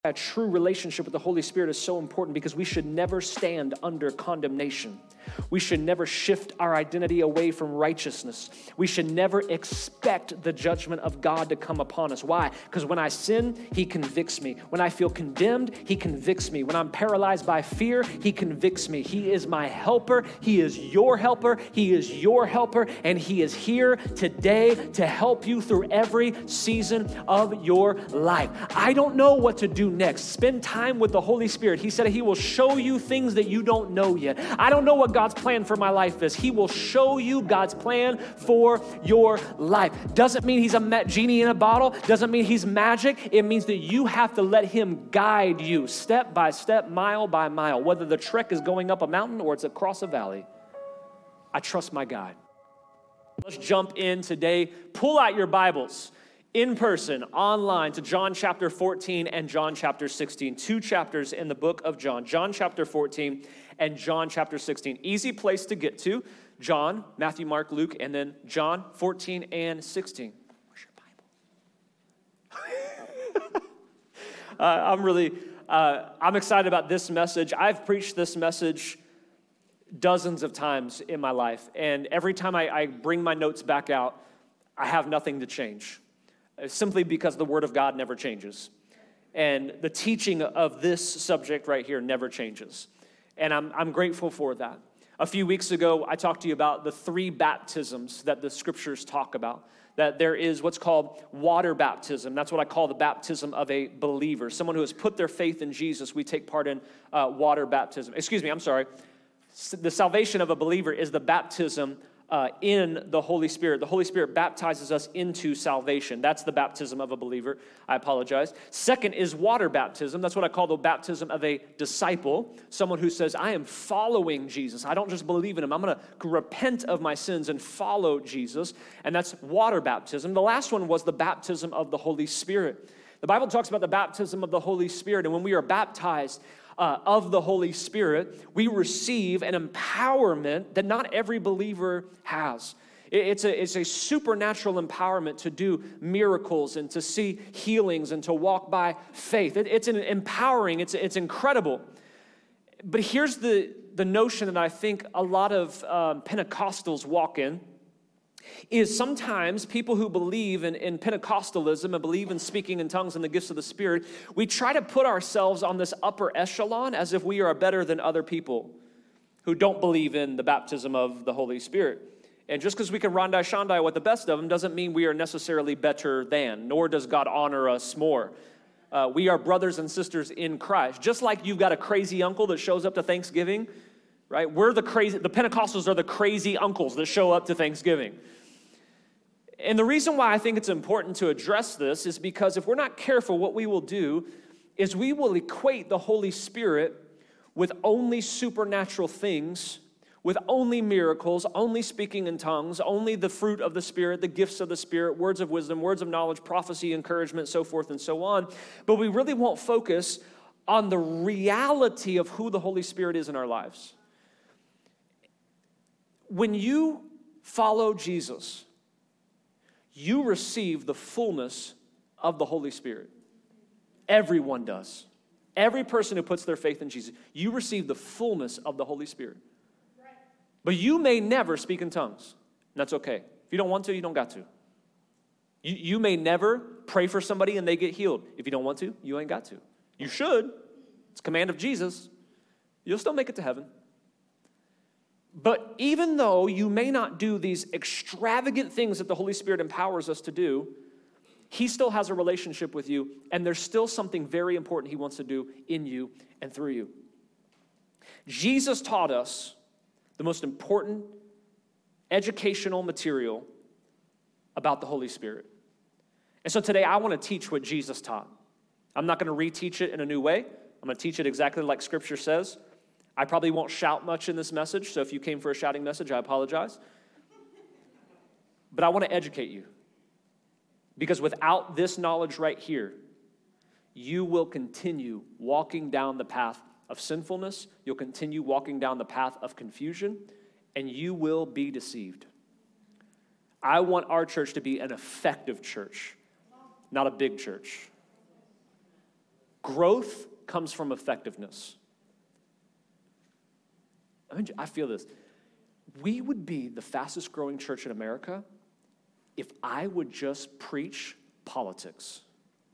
A true relationship with the Holy Spirit is so important because we should never stand under condemnation. We should never shift our identity away from righteousness. We should never expect the judgment of God to come upon us. Why? Because when I sin, He convicts me. When I feel condemned, He convicts me. When I'm paralyzed by fear, He convicts me. He is my helper. He is your helper. He is your helper. And He is here today to help you through every season of your life. I don't know what to do next. Spend time with the Holy Spirit. He said He will show you things that you don't know yet. I don't know what God's plan for my life is. He will show you God's plan for your life. Doesn't mean He's a genie in a bottle. Doesn't mean He's magic. It means that you have to let Him guide you step by step, mile by mile, whether the trek is going up a mountain or it's across a valley. I trust my God. Let's jump in today. Pull out your Bibles. In person, online, to John chapter 14 and John chapter 16. 2 chapters in the book of John. John chapter 14 and John chapter 16. Easy place to get to. John, Matthew, Mark, Luke, and then John 14 and 16. Where's your Bible? I'm excited about this message. I've preached this message dozens of times in my life. And every time I bring my notes back out, I have nothing to change. Simply because the Word of God never changes. And the teaching of this subject right here never changes. And I'm grateful for that. A few weeks ago, I talked to you about the 3 baptisms that the Scriptures talk about. That there is what's called water baptism. That's what I call the baptism of a believer. Someone who has put their faith in Jesus, we take part in water baptism. The salvation of a believer is the baptism in the Holy Spirit. The Holy Spirit baptizes us into salvation. That's the baptism of a believer. I apologize. Second is water baptism. That's what I call the baptism of a disciple. Someone who says, I am following Jesus. I don't just believe in Him. I'm going to repent of my sins and follow Jesus. And that's water baptism. The last one was the baptism of the Holy Spirit. The Bible talks about the baptism of the Holy Spirit. And when we are baptized of the Holy Spirit, we receive an empowerment that not every believer has. It's a supernatural empowerment to do miracles and to see healings and to walk by faith. It's an empowering, it's incredible. But here's the notion that I think a lot of Pentecostals walk in, is sometimes people who believe in Pentecostalism and believe in speaking in tongues and the gifts of the Spirit, we try to put ourselves on this upper echelon as if we are better than other people who don't believe in the baptism of the Holy Spirit. And just because we can rondai shandai with the best of them doesn't mean we are necessarily better than, nor does God honor us more. We are brothers and sisters in Christ. Just like you've got a crazy uncle that shows up to Thanksgiving, right? The Pentecostals are the crazy uncles that show up to Thanksgiving. And the reason why I think it's important to address this is because if we're not careful, what we will do is we will equate the Holy Spirit with only supernatural things, with only miracles, only speaking in tongues, only the fruit of the Spirit, the gifts of the Spirit, words of wisdom, words of knowledge, prophecy, encouragement, so forth and so on. But we really won't focus on the reality of who the Holy Spirit is in our lives. When you follow Jesus, you receive the fullness of the Holy Spirit. Everyone does. Every person who puts their faith in Jesus, you receive the fullness of the Holy Spirit. But you may never speak in tongues. And that's okay. If you don't want to, you don't got to. You may never pray for somebody and they get healed. If you don't want to, you ain't got to. You should. It's a command of Jesus. You'll still make it to heaven. But even though you may not do these extravagant things that the Holy Spirit empowers us to do, He still has a relationship with you, and there's still something very important He wants to do in you and through you. Jesus taught us the most important educational material about the Holy Spirit. And so today I want to teach what Jesus taught. I'm not going to reteach it in a new way. I'm going to teach it exactly like Scripture says. I probably won't shout much in this message, so if you came for a shouting message, I apologize. But I want to educate you. Because without this knowledge right here, you will continue walking down the path of sinfulness, you'll continue walking down the path of confusion, and you will be deceived. I want our church to be an effective church, not a big church. Growth comes from effectiveness. I feel this. We would be the fastest growing church in America if I would just preach politics.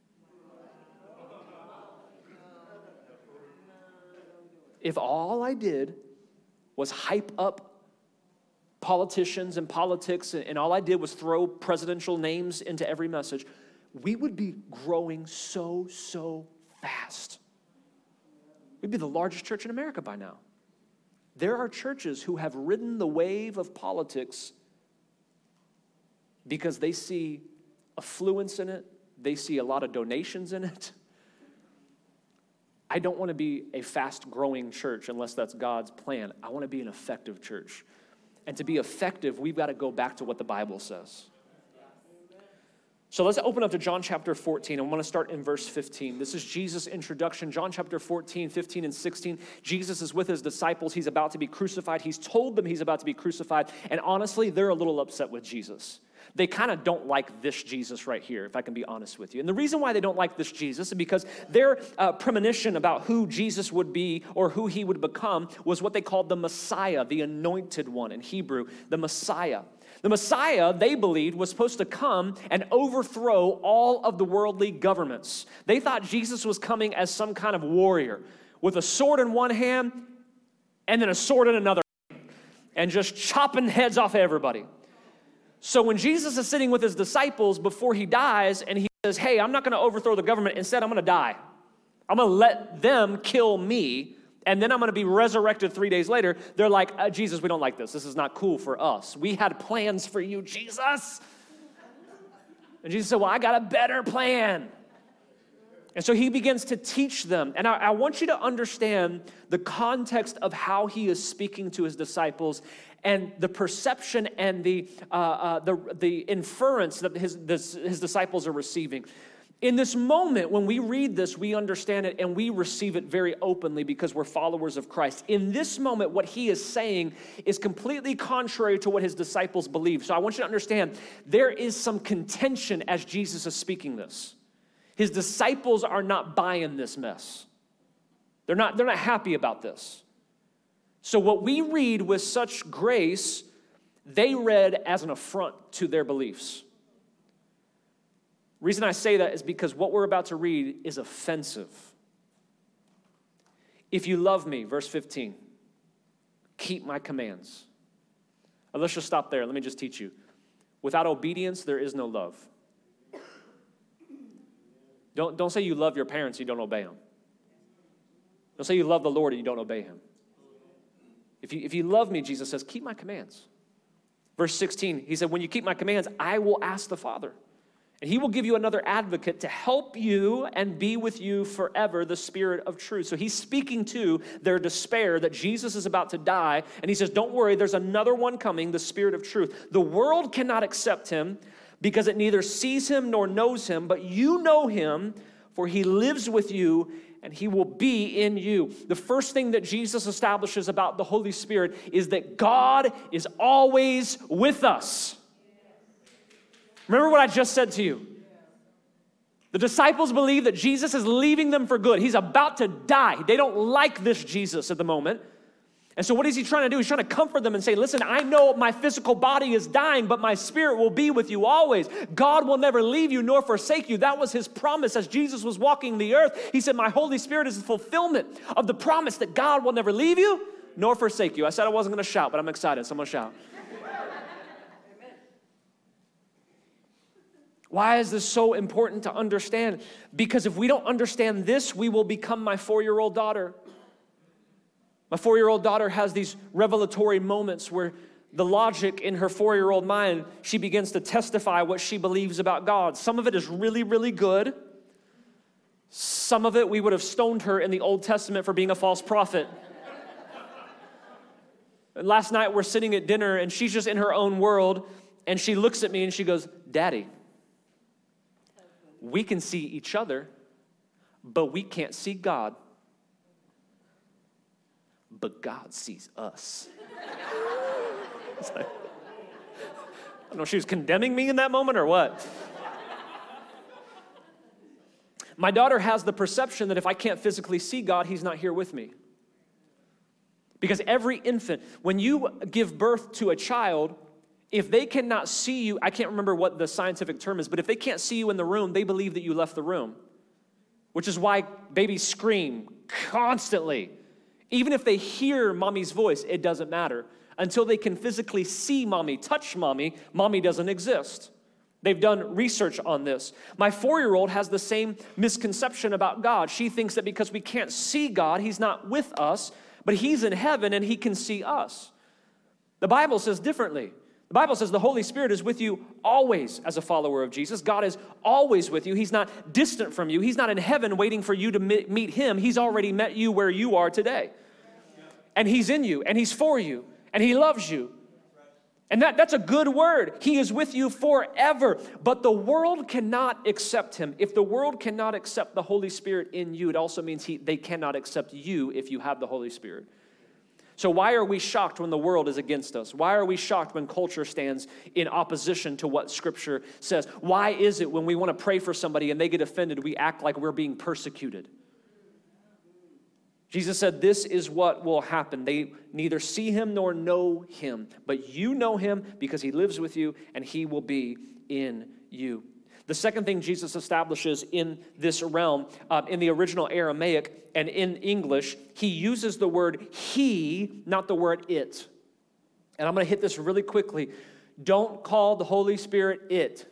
If all I did was hype up politicians and politics, and all I did was throw presidential names into every message, we would be growing so fast. We'd be the largest church in America by now. There are churches who have ridden the wave of politics because they see affluence in it, they see a lot of donations in it. I don't want to be a fast-growing church unless that's God's plan. I want to be an effective church. And to be effective, we've got to go back to what the Bible says. So let's open up to John chapter 14. I want to start in verse 15. This is Jesus' introduction. John chapter 14, 15, and 16. Jesus is with his disciples. He's about to be crucified. He's told them he's about to be crucified. And honestly, they're a little upset with Jesus. They kind of don't like this Jesus right here, if I can be honest with you. And the reason why they don't like this Jesus is because their premonition about who Jesus would be or who he would become was what they called the Messiah, the anointed one in Hebrew, the Messiah. The Messiah, they believed, was supposed to come and overthrow all of the worldly governments. They thought Jesus was coming as some kind of warrior with a sword in one hand and then a sword in another hand and just chopping heads off everybody. So when Jesus is sitting with his disciples before he dies and he says, hey, I'm not going to overthrow the government. Instead, I'm going to die. I'm going to let them kill me, and then I'm going to be resurrected 3 days later. They're like, Jesus, we don't like this. This is not cool for us. We had plans for you, Jesus. And Jesus said, well, I got a better plan. And so he begins to teach them. And I want you to understand the context of how he is speaking to his disciples and the perception and the inference that his disciples are receiving. In this moment, when we read this, we understand it and we receive it very openly because we're followers of Christ. In this moment, what he is saying is completely contrary to what his disciples believe. So I want you to understand there is some contention as Jesus is speaking this. His disciples are not buying this mess. They're not happy about this. So what we read with such grace, they read as an affront to their beliefs. Reason I say that is because what we're about to read is offensive. If you love me, verse 15, keep my commands. Let's just stop there. Let me just teach you. Without obedience, there is no love. Don't say you love your parents, you don't obey them. Don't say you love the Lord and you don't obey him. If you love me, Jesus says, keep my commands. Verse 16, he said, when you keep my commands, I will ask the Father. And he will give you another advocate to help you and be with you forever, the Spirit of truth. So he's speaking to their despair that Jesus is about to die. And he says, don't worry, there's another one coming, the Spirit of truth. The world cannot accept him because it neither sees him nor knows him, but you know him, for he lives with you and he will be in you. The first thing that Jesus establishes about the Holy Spirit is that God is always with us. Remember what I just said to you. The disciples believe that Jesus is leaving them for good. He's about to die. They don't like this Jesus at the moment. And so what is he trying to do? He's trying to comfort them and say, listen, I know my physical body is dying, but my spirit will be with you always. God will never leave you nor forsake you. That was his promise as Jesus was walking the earth. He said, my Holy Spirit is the fulfillment of the promise that God will never leave you nor forsake you. I said I wasn't going to shout, but I'm excited. So I'm going to shout. Why is this so important to understand? Because if we don't understand this, we will become my 4-year-old daughter. My 4-year-old daughter has these revelatory moments where the logic in her 4-year-old mind, she begins to testify what she believes about God. Some of it is really, really good. Some of it, we would have stoned her in the Old Testament for being a false prophet. And last night, we're sitting at dinner, and she's just in her own world, and she looks at me, and she goes, Daddy, we can see each other, but we can't see God. But God sees us. It's like, I don't know if she was condemning me in that moment or what. My daughter has the perception that if I can't physically see God, he's not here with me. Because every infant, when you give birth to a child, if they cannot see you, I can't remember what the scientific term is, but if they can't see you in the room, they believe that you left the room, which is why babies scream constantly. Even if they hear mommy's voice, it doesn't matter. Until they can physically see mommy, touch mommy, mommy doesn't exist. They've done research on this. My 4-year-old has the same misconception about God. She thinks that because we can't see God, he's not with us, but he's in heaven and he can see us. The Bible says differently. The Bible says the Holy Spirit is with you always as a follower of Jesus. God is always with you. He's not distant from you. He's not in heaven waiting for you to meet him. He's already met you where you are today. And he's in you, and he's for you, and he loves you. And that's a good word. He is with you forever. But the world cannot accept him. If the world cannot accept the Holy Spirit in you, it also means they cannot accept you if you have the Holy Spirit. So why are we shocked when the world is against us? Why are we shocked when culture stands in opposition to what Scripture says? Why is it when we want to pray for somebody and they get offended, we act like we're being persecuted? Jesus said, this is what will happen. They neither see him nor know him, but you know him because he lives with you and he will be in you. The second thing Jesus establishes in this realm, in the original Aramaic and in English, he uses the word he, not the word it. And I'm going to hit this really quickly. Don't call the Holy Spirit it.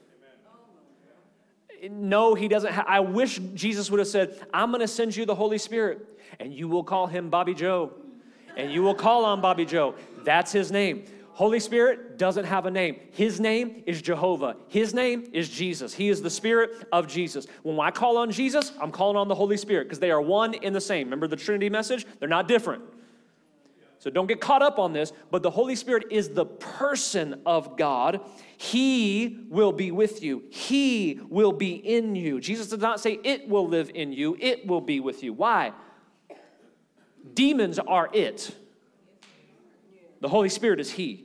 No, he doesn't. I wish Jesus would have said, I'm going to send you the Holy Spirit, and you will call him Bobby Joe, and you will call on Bobby Joe. That's his name. Holy Spirit doesn't have a name. His name is Jehovah. His name is Jesus. He is the Spirit of Jesus. When I call on Jesus, I'm calling on the Holy Spirit because they are one in the same. Remember the Trinity message? They're not different. So don't get caught up on this, but the Holy Spirit is the person of God. He will be with you. He will be in you. Jesus did not say it will live in you. It will be with you. Why? Demons are it. The Holy Spirit is he.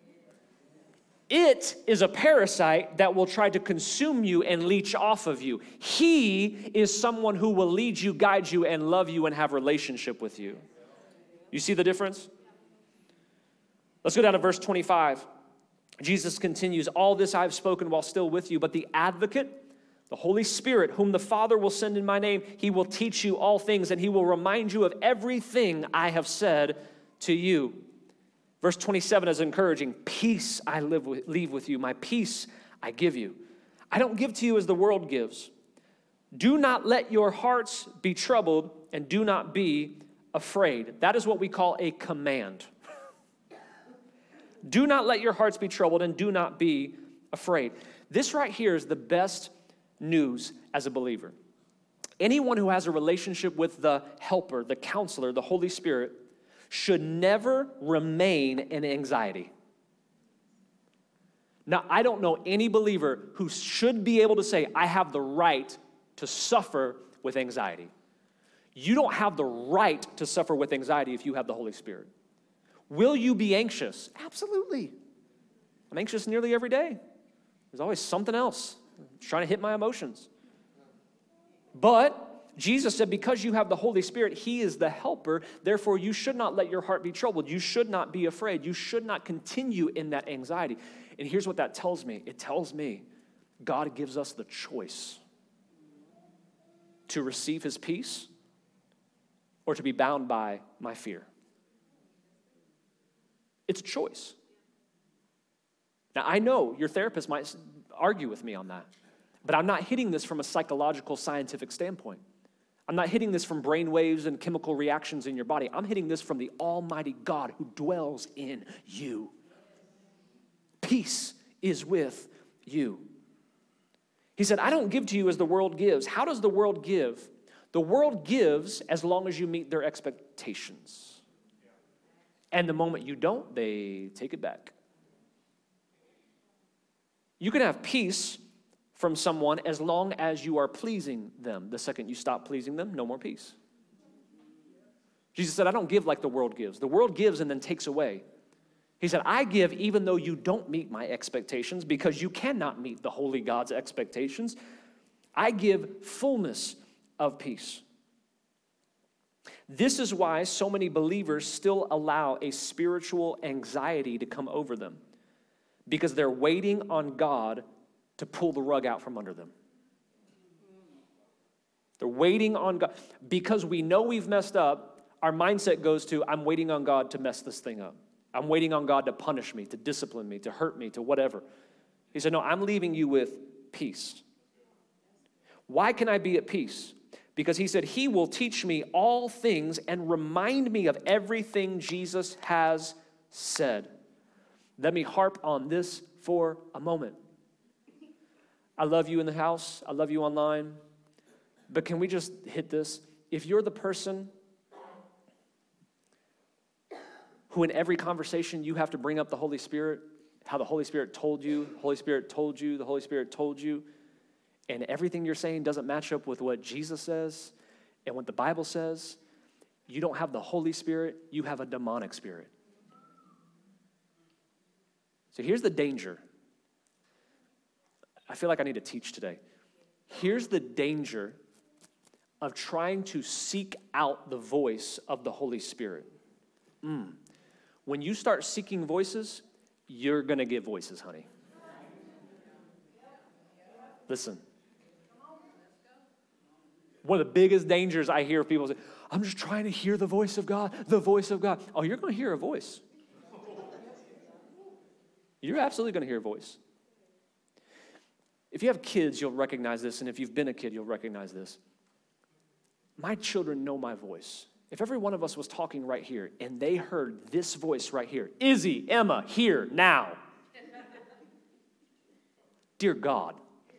It is a parasite that will try to consume you and leech off of you. He is someone who will lead you, guide you, and love you and have relationship with you. You see the difference? Let's go down to verse 25. Jesus continues, all this I have spoken while still with you, but the advocate, the Holy Spirit, whom the Father will send in my name, he will teach you all things, and he will remind you of everything I have said to you. Verse 27 is encouraging. Peace I leave with you. My peace I give you. I don't give to you as the world gives. Do not let your hearts be troubled and do not be afraid. That is what we call a command. Do not let your hearts be troubled and do not be afraid. This right here is the best news as a believer. Anyone who has a relationship with the helper, the counselor, the Holy Spirit, should never remain in anxiety. Now, I don't know any believer who should be able to say, I have the right to suffer with anxiety. You don't have the right to suffer with anxiety if you have the Holy Spirit. Will you be anxious? Absolutely. I'm anxious nearly every day. There's always something else trying to hit my emotions. But Jesus said, because you have the Holy Spirit, he is the helper. Therefore, you should not let your heart be troubled. You should not be afraid. You should not continue in that anxiety. And here's what that tells me. It tells me God gives us the choice to receive his peace or to be bound by my fear. It's a choice. Now, I know your therapist might argue with me on that, but I'm not hitting this from a psychological, scientific standpoint. I'm not hitting this from brain waves and chemical reactions in your body. I'm hitting this from the Almighty God who dwells in you. Peace is with you. He said, I don't give to you as the world gives. How does the world give? The world gives as long as you meet their expectations. And the moment you don't, they take it back. You can have peace from someone as long as you are pleasing them. The second you stop pleasing them, no more peace. Jesus said, I don't give like the world gives. The world gives and then takes away. He said, I give even though you don't meet my expectations because you cannot meet the holy God's expectations. I give fullness of peace. This is why so many believers still allow a spiritual anxiety to come over them, because they're waiting on God to pull the rug out from under them. They're waiting on God. Because we know we've messed up, our mindset goes to, I'm waiting on God to mess this thing up. I'm waiting on God to punish me, to discipline me, to hurt me, to whatever. He said, no, I'm leaving you with peace. Why can I be at peace? Because he said, he will teach me all things and remind me of everything Jesus has said. Let me harp on this for a moment. I love you in the house. I love you online. But can we just hit this? If you're the person who in every conversation you have to bring up the Holy Spirit, how the Holy Spirit told you, the Holy Spirit told you, the Holy Spirit told you, and everything you're saying doesn't match up with what Jesus says and what the Bible says, you don't have the Holy Spirit, you have a demonic spirit. So here's the danger. I feel like I need to teach today. Here's the danger of trying to seek out the voice of the Holy Spirit. When you start seeking voices, you're going to get voices, honey. Listen. One of the biggest dangers I hear people say, I'm just trying to hear the voice of God, the voice of God. Oh, you're going to hear a voice. You're absolutely going to hear a voice. If you have kids, you'll recognize this, and if you've been a kid, you'll recognize this. My children know my voice. If every one of us was talking right here, and they heard this voice right here, Izzy, Emma, here, now. Dear God.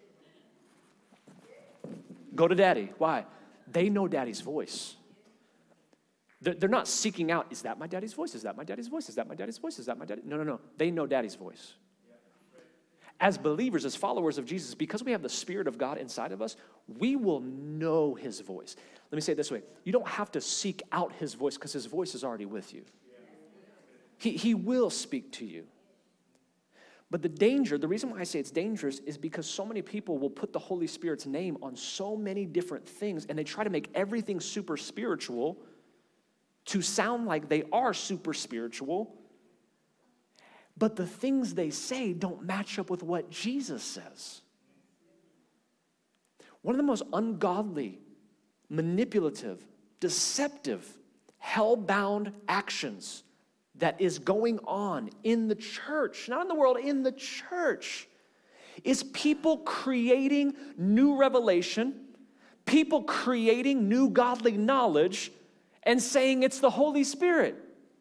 Go to daddy. Why? They know daddy's voice. They're not seeking out, is that my daddy's voice? Is that my daddy's voice? Is that my daddy's voice? Is that my daddy? No. They know daddy's voice. As believers, as followers of Jesus, because we have the Spirit of God inside of us, we will know his voice. Let me say it this way. You don't have to seek out his voice because his voice is already with you. He will speak to you. But the danger, the reason why I say it's dangerous is because so many people will put the Holy Spirit's name on so many different things, and they try to make everything super spiritual to sound like they are super spiritual, but the things they say don't match up with what Jesus says. One of the most ungodly, manipulative, deceptive, hell-bound actions that is going on in the church, not in the world, in the church, is people creating new revelation, people creating new godly knowledge, and saying it's the Holy Spirit.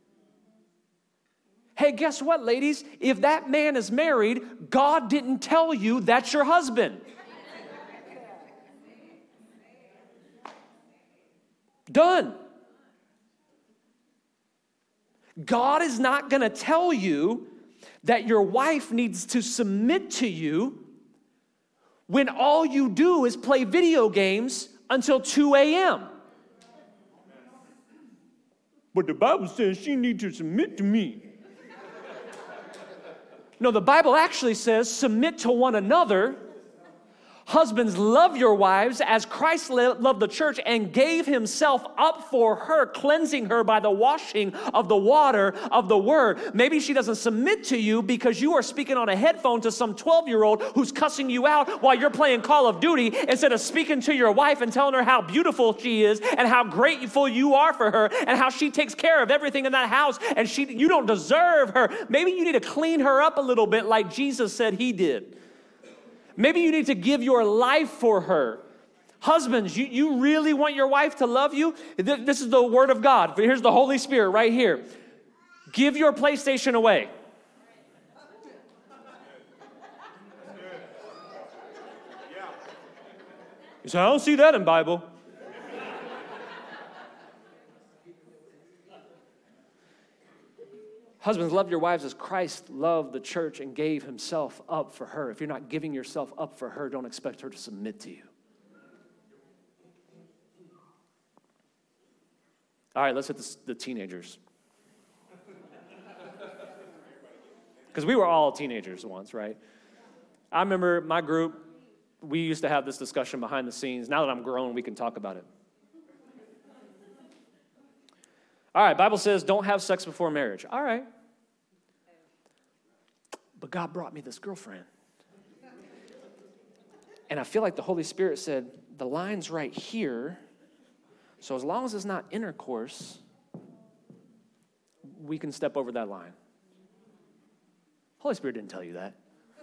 Hey, guess what, ladies? If that man is married, God didn't tell you that's your husband. Done. God is not going to tell you that your wife needs to submit to you when all you do is play video games until 2 a.m. But the Bible says she needs to submit to me. No, the Bible actually says submit to one another. Husbands, love your wives as Christ loved the church and gave himself up for her, cleansing her by the washing of the water of the word. Maybe she doesn't submit to you because you are speaking on a headphone to some 12-year-old who's cussing you out while you're playing Call of Duty instead of speaking to your wife and telling her how beautiful she is and how grateful you are for her and how she takes care of everything in that house and you don't deserve her. Maybe you need to clean her up a little bit like Jesus said he did. Maybe you need to give your life for her. Husbands, you really want your wife to love you? This is the word of God. Here's the Holy Spirit right here. Give your PlayStation away. You say, I don't see that in the Bible. Husbands, love your wives as Christ loved the church and gave himself up for her. If you're not giving yourself up for her, don't expect her to submit to you. All right, let's hit the teenagers. Because we were all teenagers once, right? I remember my group, We used to have this discussion behind the scenes. Now that I'm grown, we can talk about it. All right, Bible says don't have sex before marriage. All right. But God brought me this girlfriend. And I feel like the Holy Spirit said, the line's right here. So as long as it's not intercourse, we can step over that line. Holy Spirit didn't tell you that.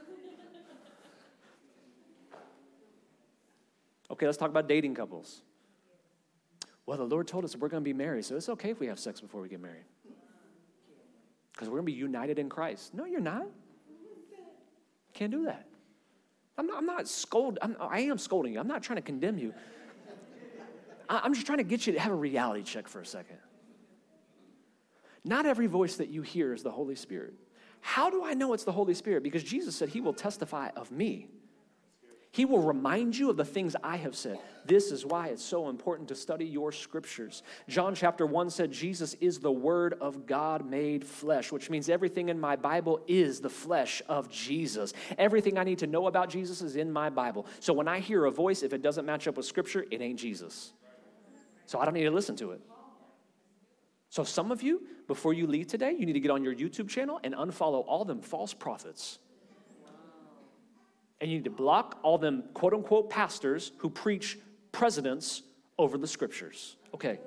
Okay, let's talk about dating couples. Well, the Lord told us we're going to be married, so it's okay if we have sex before we get married. Because we're going to be united in Christ. No, you're not. Can't do that. I'm not scolding. I am scolding you. I'm not trying to condemn you. I'm just trying to get you to have a reality check for a second. Not every voice that you hear is the Holy Spirit. How do I know it's the Holy Spirit? Because Jesus said he will testify of me. He will remind you of the things I have said. This is why it's so important to study your scriptures. John chapter 1 said Jesus is the Word of God made flesh, which means everything in my Bible is the flesh of Jesus. Everything I need to know about Jesus is in my Bible. So when I hear a voice, if it doesn't match up with Scripture, it ain't Jesus. So I don't need to listen to it. So some of you, before you leave today, you need to get on your YouTube channel and unfollow all them false prophets. And you need to block all them quote-unquote pastors who preach precedents over the scriptures. Okay.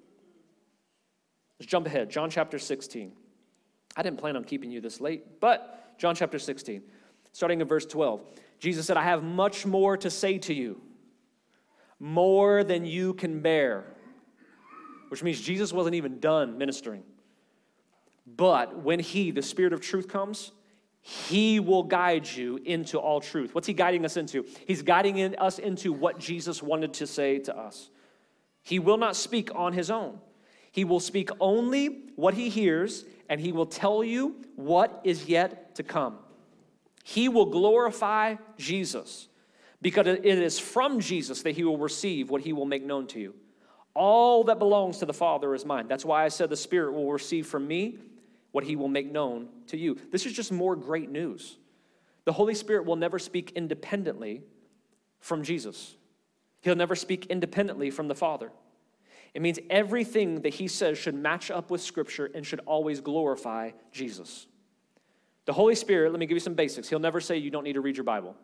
Let's jump ahead. John chapter 16. I didn't plan on keeping you this late, but John chapter 16, starting in verse 12. Jesus said, I have much more to say to you, more than you can bear. Which means Jesus wasn't even done ministering. But when he, the Spirit of truth, comes, he will guide you into all truth. What's he guiding us into? He's guiding us into what Jesus wanted to say to us. He will not speak on his own. He will speak only what he hears, and he will tell you what is yet to come. He will glorify Jesus, because it is from Jesus that he will receive what he will make known to you. All that belongs to the Father is mine. That's why I said the Spirit will receive from me what he will make known to you. This is just more great news. The Holy Spirit will never speak independently from Jesus. He'll never speak independently from the Father. It means everything that he says should match up with Scripture and should always glorify Jesus. The Holy Spirit, let me give you some basics. He'll never say you don't need to read your Bible.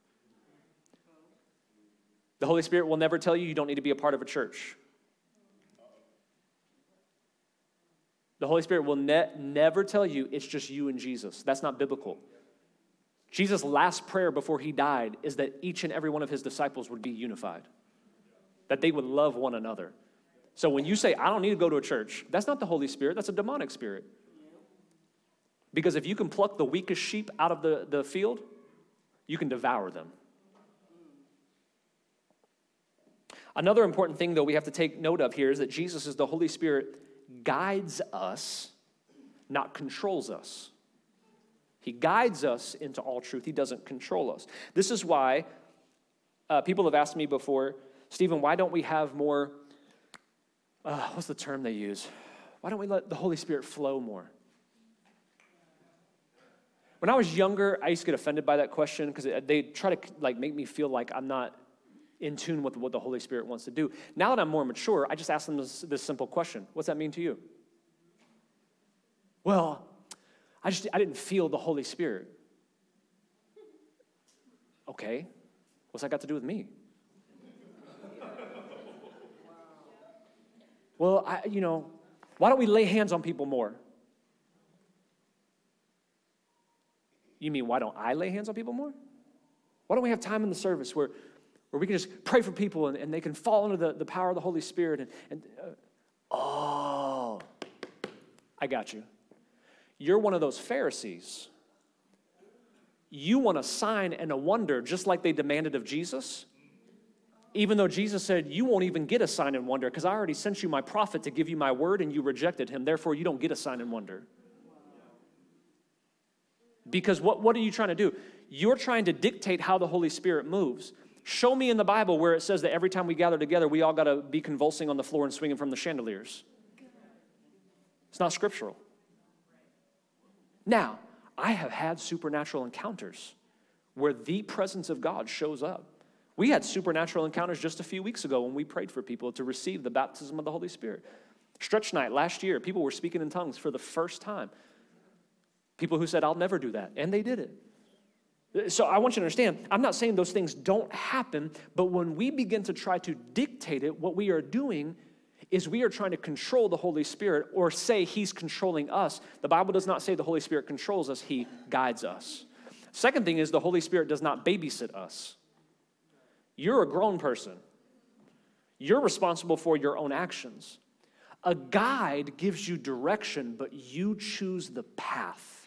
The Holy Spirit will never tell you you don't need to be a part of a church. The Holy Spirit will never tell you it's just you and Jesus. That's not biblical. Jesus' last prayer before he died is that each and every one of his disciples would be unified, that they would love one another. So when you say, I don't need to go to a church, that's not the Holy Spirit, that's a demonic spirit. Because if you can pluck the weakest sheep out of the field, you can devour them. Another important thing, though, we have to take note of here is that Jesus is the Holy Spirit guides us, not controls us. He guides us into all truth. He doesn't control us. This is why people have asked me before, Stephen, why don't we have more, what's the term they use? Why don't we let the Holy Spirit flow more? When I was younger, I used to get offended by that question because they try to make me feel like I'm not in tune with what the Holy Spirit wants to do. Now that I'm more mature, I just ask them this simple question. What's that mean to you? Well, I didn't feel the Holy Spirit. Okay, what's that got to do with me? Well, why don't we lay hands on people more? You mean, why don't I lay hands on people more? Why don't we have time in the service where we can just pray for people and they can fall under the power of the Holy Spirit. I got you. You're one of those Pharisees. You want a sign and a wonder just like they demanded of Jesus, even though Jesus said, you won't even get a sign and wonder because I already sent you my prophet to give you my word and you rejected him. Therefore, you don't get a sign and wonder. Because what are you trying to do? You're trying to dictate how the Holy Spirit moves. Show me in the Bible where it says that every time we gather together, we all got to be convulsing on the floor and swinging from the chandeliers. It's not scriptural. Now, I have had supernatural encounters where the presence of God shows up. We had supernatural encounters just a few weeks ago when we prayed for people to receive the baptism of the Holy Spirit. Stretch night last year, people were speaking in tongues for the first time. People who said, I'll never do that, and they did it. So I want you to understand, I'm not saying those things don't happen, but when we begin to try to dictate it, what we are doing is we are trying to control the Holy Spirit or say he's controlling us. The Bible does not say the Holy Spirit controls us, he guides us. Second thing is the Holy Spirit does not babysit us. You're a grown person. You're responsible for your own actions. A guide gives you direction, but you choose the path.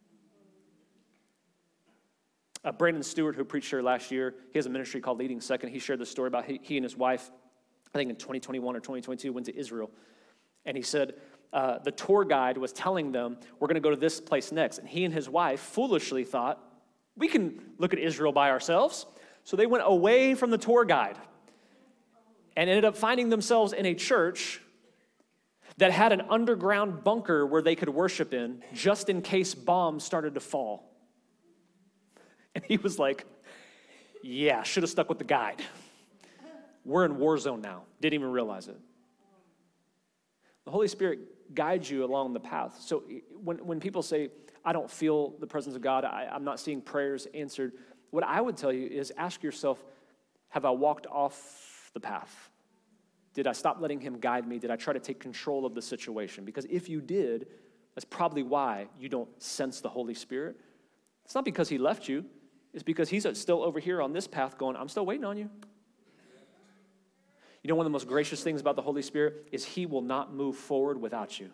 Brandon Stewart, who preached here last year, he has a ministry called Leading Second. He shared this story about he and his wife, I think in 2021 or 2022, went to Israel. And he said the tour guide was telling them, we're going to go to this place next. And he and his wife foolishly thought, we can look at Israel by ourselves. So they went away from the tour guide and ended up finding themselves in a church that had an underground bunker where they could worship in just in case bombs started to fall. And he was like, yeah, should have stuck with the guide. We're in war zone now. Didn't even realize it. The Holy Spirit guides you along the path. So when people say, I don't feel the presence of God, I'm not seeing prayers answered, what I would tell you is ask yourself, have I walked off the path? Did I stop letting him guide me? Did I try to take control of the situation? Because if you did, that's probably why you don't sense the Holy Spirit. It's not because he left you. It's because he's still over here on this path going, I'm still waiting on you. You know, one of the most gracious things about the Holy Spirit is he will not move forward without you.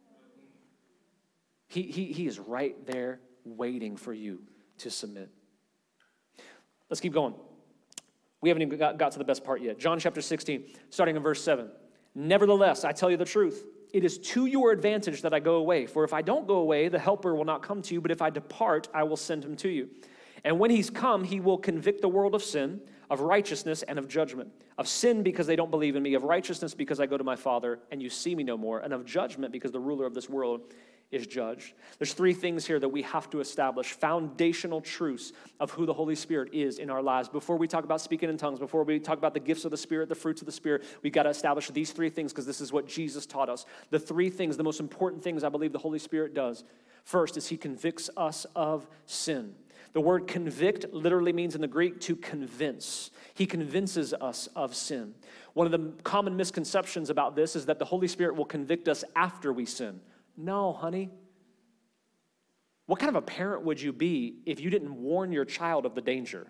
He is right there waiting for you to submit. Let's keep going. We haven't even got to the best part yet. John chapter 16, starting in verse 7. Nevertheless, I tell you the truth. It is to your advantage that I go away. For if I don't go away, the helper will not come to you. But if I depart, I will send him to you. And when he's come, he will convict the world of sin, of righteousness, and of judgment. Of sin because they don't believe in me. Of righteousness because I go to my Father, and you see me no more. And of judgment because the ruler of this world is judged. There's three things here that we have to establish, foundational truths of who the Holy Spirit is in our lives. Before we talk about speaking in tongues, before we talk about the gifts of the Spirit, the fruits of the Spirit, we got to establish these three things because this is what Jesus taught us. The three things, the most important things I believe the Holy Spirit does. First is he convicts us of sin. The word convict literally means in the Greek to convince. He convinces us of sin. One of the common misconceptions about this is that the Holy Spirit will convict us after we sin. No, honey. What kind of a parent would you be if you didn't warn your child of the danger?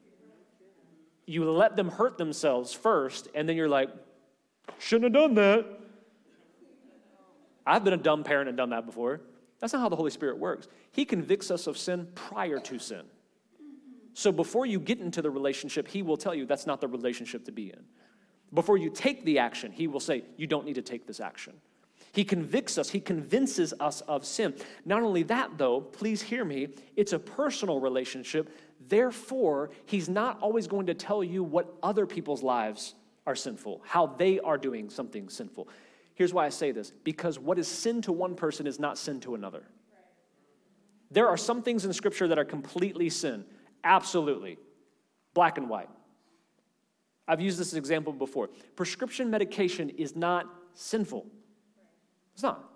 You let them hurt themselves first, and then you're like, shouldn't have done that. I've been a dumb parent and done that before. That's not how the Holy Spirit works. He convicts us of sin prior to sin. So before you get into the relationship, he will tell you that's not the relationship to be in. Before you take the action, he will say, you don't need to take this action. He convicts us. He convinces us of sin. Not only that, though, please hear me, it's a personal relationship. Therefore, he's not always going to tell you what other people's lives are sinful, how they are doing something sinful. Here's why I say this. Because what is sin to one person is not sin to another. There are some things in Scripture that are completely sin. Absolutely. Black and white. I've used this example before. Prescription medication is not sinful. It's not.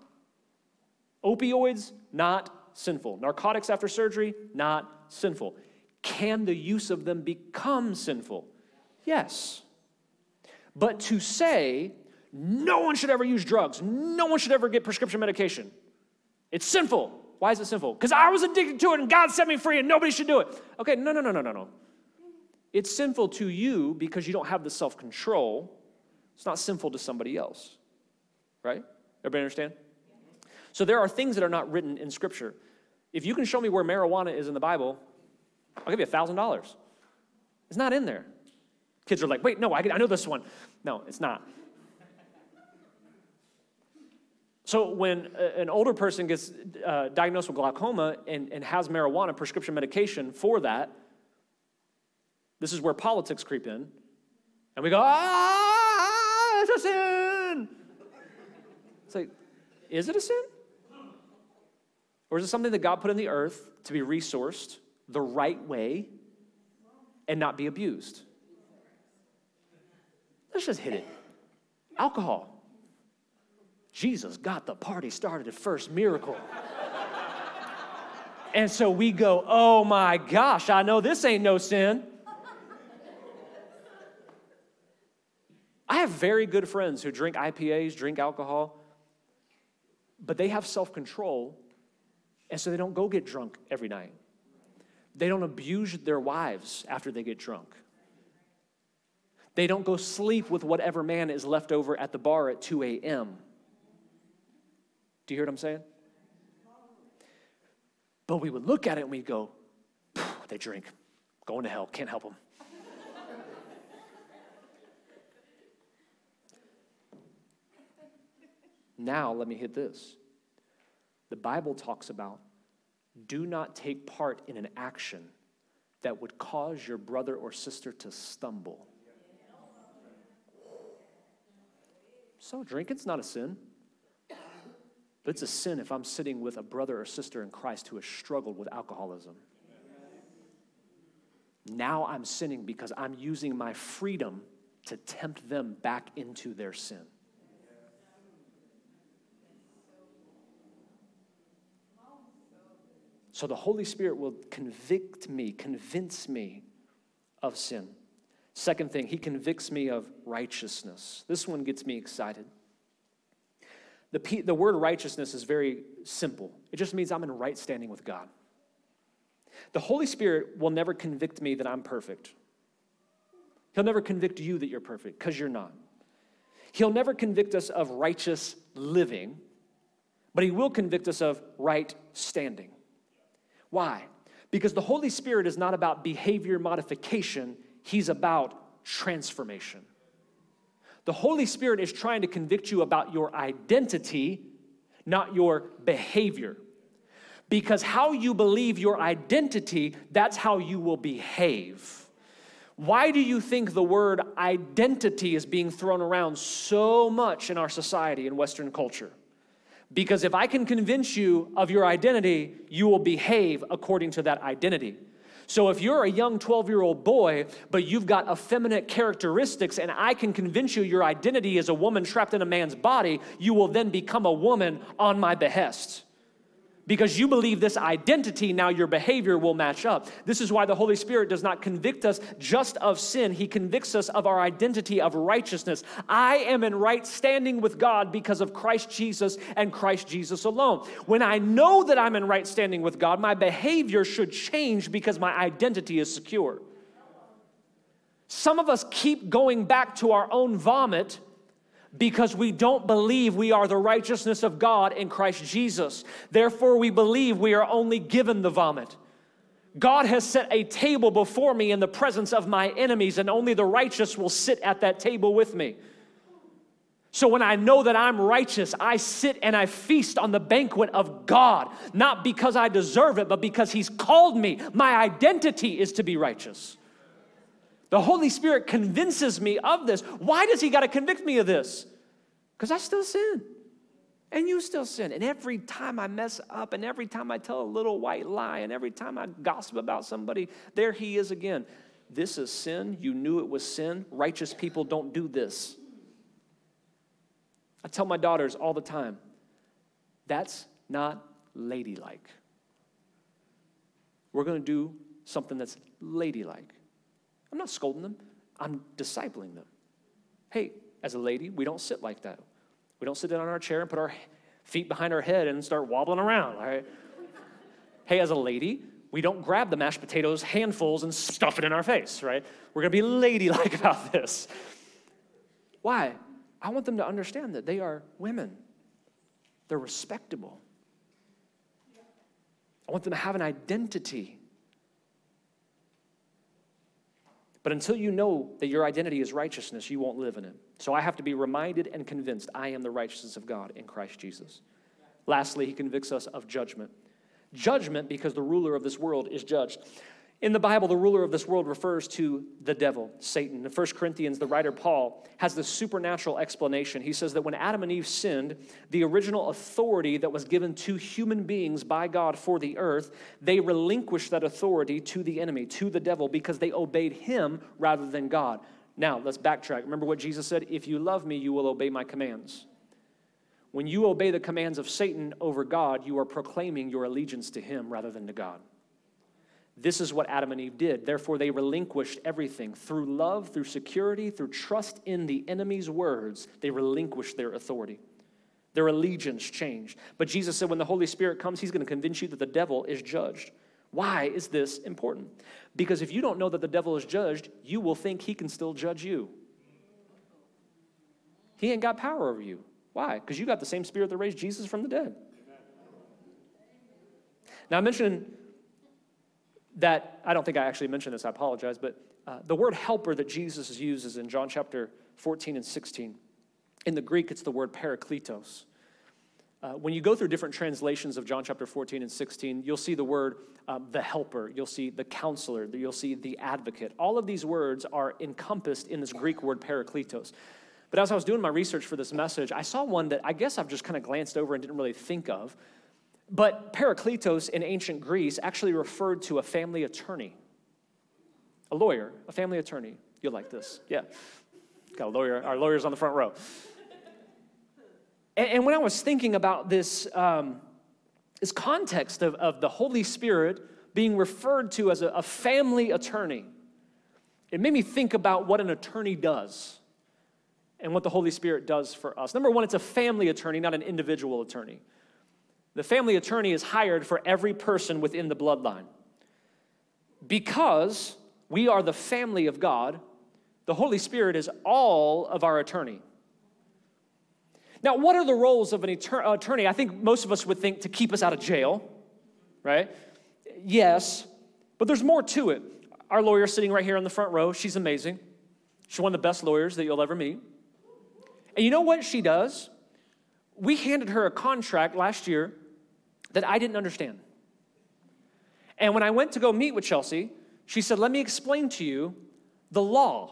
Opioids, not sinful. Narcotics after surgery, not sinful. Can the use of them become sinful? Yes. But to say, no one should ever use drugs, no one should ever get prescription medication, it's sinful. Why is it sinful? Because I was addicted to it and God set me free and nobody should do it. Okay, no. It's sinful to you because you don't have the self-control. It's not sinful to somebody else, right? Everybody understand? So there are things that are not written in Scripture. If you can show me where marijuana is in the Bible, I'll give you $1,000. It's not in there. Kids are like, wait, no, I know this one. No, it's not. So when an older person gets diagnosed with glaucoma and has marijuana, prescription medication for that, this is where politics creep in. And we go, it's a sin. It's like, is it a sin? Or is it something that God put in the earth to be resourced the right way and not be abused? Let's just hit it. Alcohol. Jesus got the party started at first, miracle. And so we go, oh my gosh, I know this ain't no sin. I have very good friends who drink IPAs, drink alcohol, but they have self-control, and so they don't go get drunk every night. They don't abuse their wives after they get drunk. They don't go sleep with whatever man is left over at the bar at 2 a.m. Do you hear what I'm saying? But we would look at it and we'd go, they drink, going to hell, can't help them. Now, let me hit this. The Bible talks about do not take part in an action that would cause your brother or sister to stumble. So drinking's not a sin. But it's a sin if I'm sitting with a brother or sister in Christ who has struggled with alcoholism. Now I'm sinning because I'm using my freedom to tempt them back into their sin. So the Holy Spirit will convince me of sin. Second thing, he convicts me of righteousness. This one gets me excited. The word righteousness is very simple. It just means I'm in right standing with God. The Holy Spirit will never convict me that I'm perfect. He'll never convict you that you're perfect, because you're not. He'll never convict us of righteous living, but he will convict us of right standing. Why? Because the Holy Spirit is not about behavior modification, he's about transformation. The Holy Spirit is trying to convict you about your identity, not your behavior. Because how you believe your identity, that's how you will behave. Why do you think the word identity is being thrown around so much in our society in Western culture? Because if I can convince you of your identity, you will behave according to that identity. So if you're a young 12-year-old boy, but you've got effeminate characteristics, and I can convince you your identity is a woman trapped in a man's body, you will then become a woman on my behest. Because you believe this identity, now your behavior will match up. This is why the Holy Spirit does not convict us just of sin. He convicts us of our identity of righteousness. I am in right standing with God because of Christ Jesus and Christ Jesus alone. When I know that I'm in right standing with God, my behavior should change because my identity is secure. Some of us keep going back to our own vomit because we don't believe we are the righteousness of God in Christ Jesus. Therefore, we believe we are only given the vomit. God has set a table before me in the presence of my enemies, and only the righteous will sit at that table with me. So when I know that I'm righteous, I sit and I feast on the banquet of God, not because I deserve it, but because he's called me. My identity is to be righteous. The Holy Spirit convinces me of this. Why does he got to convict me of this? Because I still sin. And you still sin. And every time I mess up, and every time I tell a little white lie, and every time I gossip about somebody, there he is again. This is sin. You knew it was sin. Righteous people don't do this. I tell my daughters all the time, that's not ladylike. We're going to do something that's ladylike. I'm not scolding them. I'm discipling them. Hey, as a lady, we don't sit like that. We don't sit down on our chair and put our feet behind our head and start wobbling around, all right? Hey, as a lady, we don't grab the mashed potatoes handfuls and stuff it in our face, right? We're going to be ladylike about this. Why? I want them to understand that they are women. They're respectable. I want them to have an identity. But until you know that your identity is righteousness, you won't live in it. So I have to be reminded and convinced I am the righteousness of God in Christ Jesus. Lastly, he convicts us of judgment. Judgment because the ruler of this world is judged. In the Bible, the ruler of this world refers to the devil, Satan. In 1 Corinthians, the writer Paul has this supernatural explanation. He says that when Adam and Eve sinned, the original authority that was given to human beings by God for the earth, they relinquished that authority to the enemy, to the devil, because they obeyed him rather than God. Now, let's backtrack. Remember what Jesus said? If you love me, you will obey my commands. When you obey the commands of Satan over God, you are proclaiming your allegiance to him rather than to God. This is what Adam and Eve did. Therefore, they relinquished everything. Through love, through security, through trust in the enemy's words, they relinquished their authority. Their allegiance changed. But Jesus said when the Holy Spirit comes, he's going to convince you that the devil is judged. Why is this important? Because if you don't know that the devil is judged, you will think he can still judge you. He ain't got power over you. Why? Because you got the same spirit that raised Jesus from the dead. Now, I mentioned that, I don't think I actually mentioned this, I apologize, but the word helper that Jesus uses in John chapter 14 and 16, in the Greek, it's the word parakletos. When you go through different translations of John chapter 14 and 16, you'll see the word the helper, you'll see the counselor, you'll see the advocate. All of these words are encompassed in this Greek word parakletos. But as I was doing my research for this message, I saw one that I guess I've just kind of glanced over and didn't really think of. But parakletos in ancient Greece actually referred to a family attorney, a lawyer, a family attorney. You'll like this, yeah. Got a lawyer, our lawyer's on the front row. And when I was thinking about this, this context of the Holy Spirit being referred to as a family attorney, it made me think about what an attorney does and what the Holy Spirit does for us. Number one, it's a family attorney, not an individual attorney. The family attorney is hired for every person within the bloodline. Because we are the family of God, the Holy Spirit is all of our attorney. Now, what are the roles of an attorney? I think most of us would think to keep us out of jail, right? Yes, but there's more to it. Our lawyer sitting right here in the front row, she's amazing. She's one of the best lawyers that you'll ever meet. And you know what she does? We handed her a contract last year that I didn't understand. And when I went to go meet with Chelsea, she said, let me explain to you the law.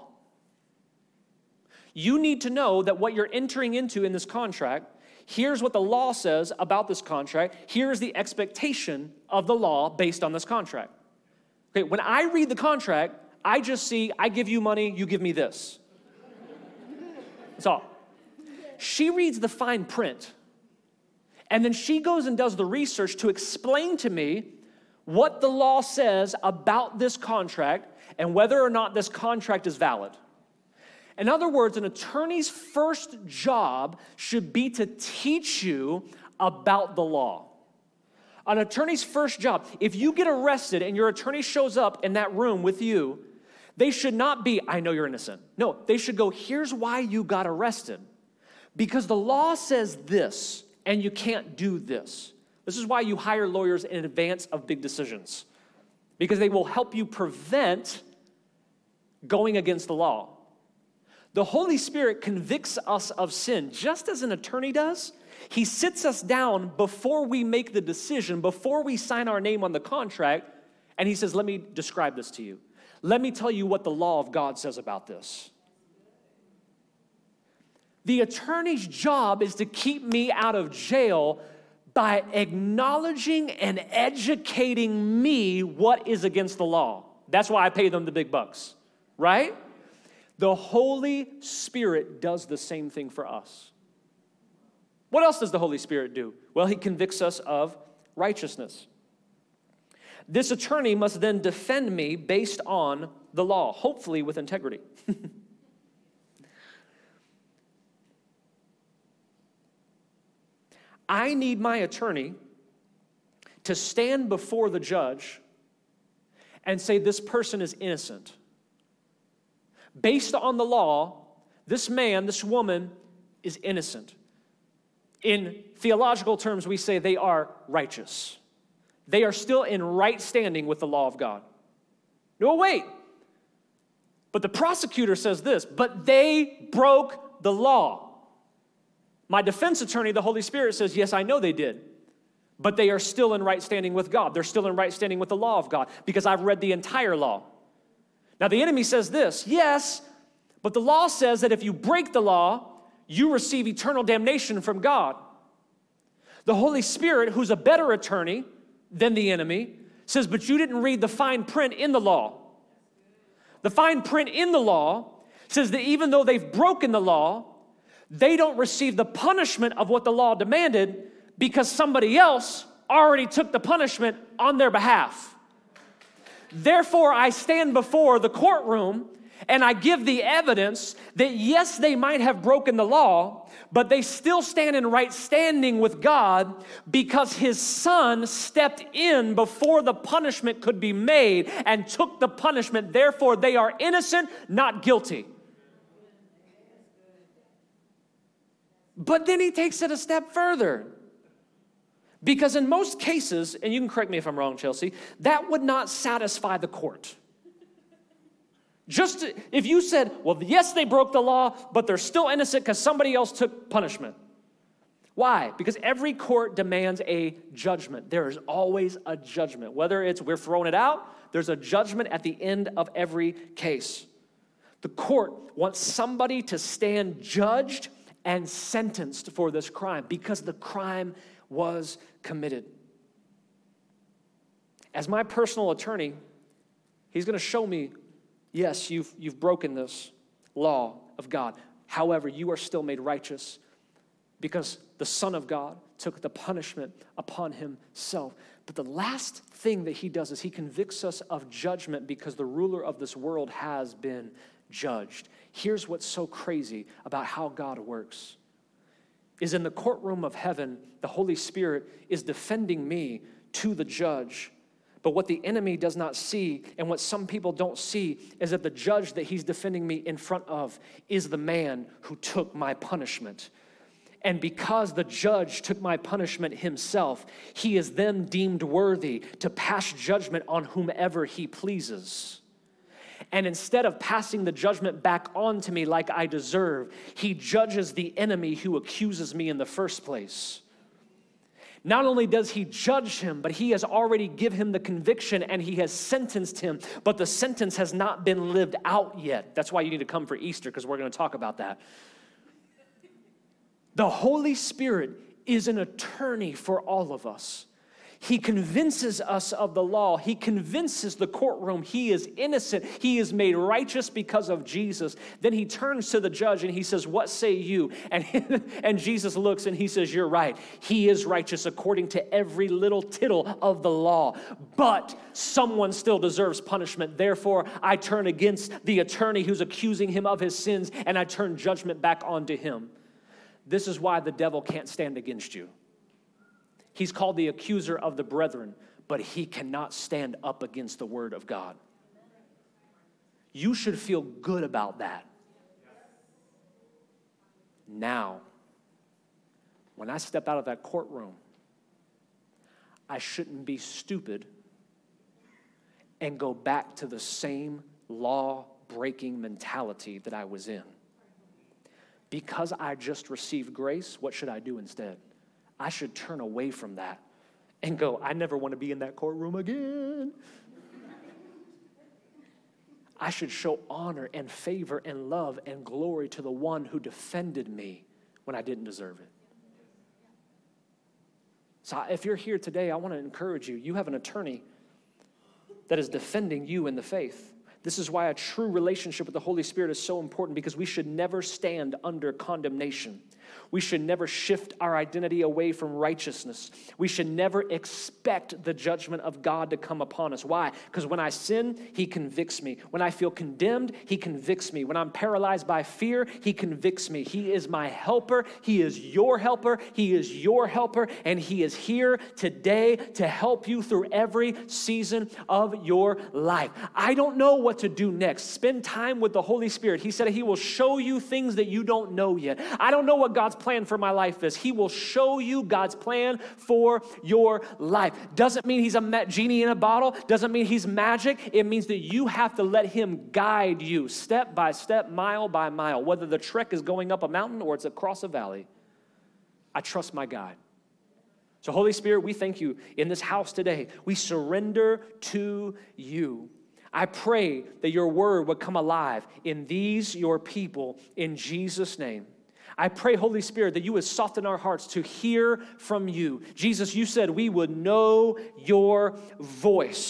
You need to know that what you're entering into in this contract, here's what the law says about this contract. Here's the expectation of the law based on this contract. Okay, when I read the contract, I just see, I give you money, you give me this. That's all. She reads the fine print, and then she goes and does the research to explain to me what the law says about this contract and whether or not this contract is valid. In other words, an attorney's first job should be to teach you about the law. An attorney's first job, if you get arrested and your attorney shows up in that room with you, they should not be, I know you're innocent. No, they should go, here's why you got arrested. Because the law says this, and you can't do this. This is why you hire lawyers in advance of big decisions. Because they will help you prevent going against the law. The Holy Spirit convicts us of sin just as an attorney does. He sits us down before we make the decision, before we sign our name on the contract, and he says, let me describe this to you. Let me tell you what the law of God says about this. The attorney's job is to keep me out of jail by acknowledging and educating me what is against the law. That's why I pay them the big bucks, right? The Holy Spirit does the same thing for us. What else does the Holy Spirit do? Well, he convicts us of righteousness. This attorney must then defend me based on the law, hopefully with integrity. I need my attorney to stand before the judge and say this person is innocent. Based on the law, this man, this woman is innocent. In theological terms, we say they are righteous. They are still in right standing with the law of God. No, wait. But the prosecutor says this, but they broke the law. My defense attorney, the Holy Spirit, says, yes, I know they did. But they are still in right standing with God. They're still in right standing with the law of God because I've read the entire law. Now, the enemy says this, yes, but the law says that if you break the law, you receive eternal damnation from God. The Holy Spirit, who's a better attorney than the enemy, says, but you didn't read the fine print in the law. The fine print in the law It says that even though they've broken the law, they don't receive the punishment of what the law demanded because somebody else already took the punishment on their behalf. Therefore, I stand before the courtroom and I give the evidence that yes, they might have broken the law, but they still stand in right standing with God because his son stepped in before the punishment could be made and took the punishment. Therefore, they are innocent, not guilty. But then he takes it a step further. Because in most cases, and you can correct me if I'm wrong, Chelsea, that would not satisfy the court. Just if you said, well, yes, they broke the law, but they're still innocent because somebody else took punishment. Why? Because every court demands a judgment. There is always a judgment. Whether it's we're throwing it out, there's a judgment at the end of every case. The court wants somebody to stand judged and sentenced for this crime because the crime was committed. As my personal attorney, he's going to show me, yes, you've broken this law of God. However, you are still made righteous because the Son of God took the punishment upon himself. But the last thing that he does is he convicts us of judgment because the ruler of this world has been judged. Here's what's so crazy about how God works. Is in the courtroom of heaven, the Holy Spirit is defending me to the judge. But what the enemy does not see, and what some people don't see, is that the judge that he's defending me in front of is the man who took my punishment. And because the judge took my punishment himself, he is then deemed worthy to pass judgment on whomever he pleases. And instead of passing the judgment back on to me like I deserve, he judges the enemy who accuses me in the first place. Not only does he judge him, but he has already given him the conviction and he has sentenced him, but the sentence has not been lived out yet. That's why you need to come for Easter, because we're going to talk about that. The Holy Spirit is an attorney for all of us. He convinces us of the law. He convinces the courtroom he is innocent. He is made righteous because of Jesus. Then he turns to the judge and he says, what say you? And Jesus looks and he says, you're right. He is righteous according to every little tittle of the law. But someone still deserves punishment. Therefore, I turn against the attorney who's accusing him of his sins and I turn judgment back onto him. This is why the devil can't stand against you. He's called the accuser of the brethren, but he cannot stand up against the word of God. You should feel good about that. Now, when I step out of that courtroom, I shouldn't be stupid and go back to the same law-breaking mentality that I was in. Because I just received grace, what should I do instead? I should turn away from that and go, I never want to be in that courtroom again. I should show honor and favor and love and glory to the one who defended me when I didn't deserve it. So if you're here today, I want to encourage you. You have an attorney that is defending you in the faith. This is why a true relationship with the Holy Spirit is so important, because we should never stand under condemnation. We should never shift our identity away from righteousness. We should never expect the judgment of God to come upon us. Why? Because when I sin, he convicts me. When I feel condemned, he convicts me. When I'm paralyzed by fear, he convicts me. He is my helper. He is your helper. He is your helper. And he is here today to help you through every season of your life. I don't know what to do next. Spend time with the Holy Spirit. He said he will show you things that you don't know yet. I don't know what God's plan for my life is. He will show you God's plan for your life. Doesn't mean he's a genie in a bottle. Doesn't mean he's magic. It means that you have to let him guide you step by step, mile by mile, whether the trek is going up a mountain or it's across a valley. I trust my guide. So Holy Spirit, we thank you in this house today. We surrender to you. I pray that your word would come alive in these, your people, in Jesus' name. I pray, Holy Spirit, that you would soften our hearts to hear from you. Jesus, you said we would know your voice.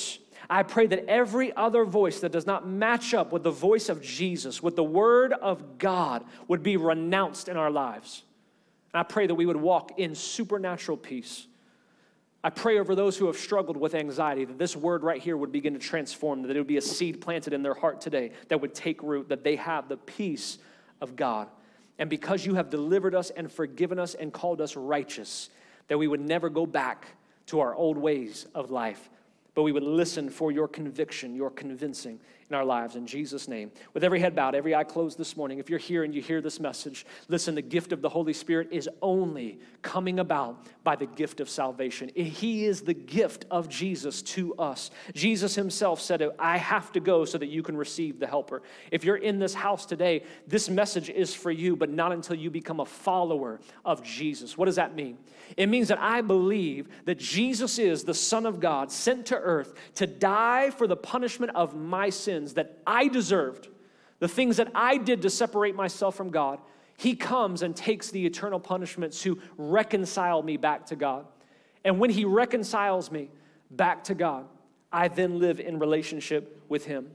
I pray that every other voice that does not match up with the voice of Jesus, with the word of God, would be renounced in our lives. And I pray that we would walk in supernatural peace. I pray over those who have struggled with anxiety that this word right here would begin to transform, that it would be a seed planted in their heart today that would take root, that they have the peace of God. And because you have delivered us and forgiven us and called us righteous, that we would never go back to our old ways of life, but we would listen for your conviction, your convincing in our lives. In Jesus' name. With every head bowed, every eye closed this morning, if you're here and you hear this message, listen, the gift of the Holy Spirit is only coming about by the gift of salvation. He is the gift of Jesus to us. Jesus himself said, I have to go so that you can receive the helper. If you're in this house today, this message is for you, but not until you become a follower of Jesus. What does that mean? It means that I believe that Jesus is the Son of God sent to earth to die for the punishment of my sins that I deserved, the things that I did to separate myself from God. He comes and takes the eternal punishment to reconcile me back to God. And when he reconciles me back to God, I then live in relationship with him.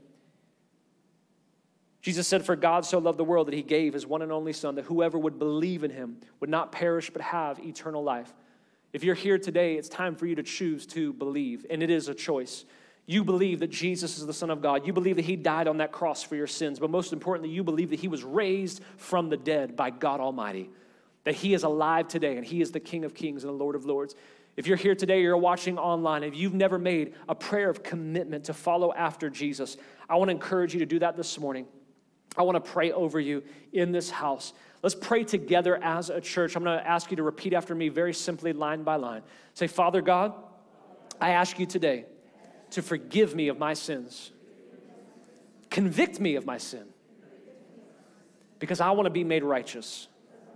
Jesus said, for God so loved the world that he gave his one and only Son, that whoever would believe in him would not perish but have eternal life. If you're here today, it's time for you to choose to believe, and it is a choice. You believe that Jesus is the Son of God. You believe that he died on that cross for your sins. But most importantly, you believe that he was raised from the dead by God Almighty, that he is alive today, and he is the King of Kings and the Lord of Lords. If you're here today, you're watching online, if you've never made a prayer of commitment to follow after Jesus, I want to encourage you to do that this morning. I want to pray over you in this house. Let's pray together as a church. I'm going to ask you to repeat after me very simply, line by line. Say, Father God, I ask you today to forgive me of my sins. Convict me of my sin, because I want to be made righteous.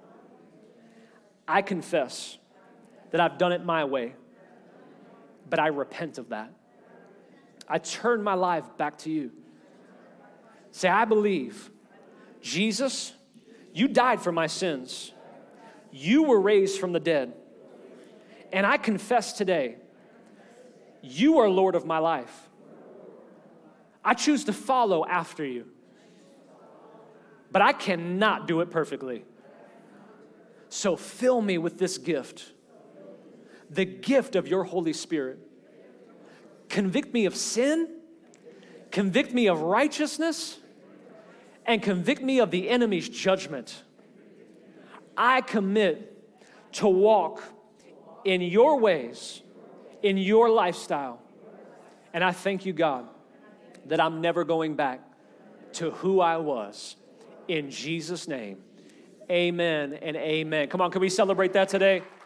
I confess that I've done it my way, but I repent of that. I turn my life back to you. Say, I believe, Jesus, you died for my sins. You were raised from the dead. And I confess today, you are Lord of my life. I choose to follow after you. But I cannot do it perfectly. So fill me with this gift, the gift of your Holy Spirit. Convict me of sin, convict me of righteousness, and convict me of the enemy's judgment. I commit to walk in your ways, in your lifestyle. And I thank you, God, that I'm never going back to who I was. In Jesus' name, amen and amen. Come on, can we celebrate that today?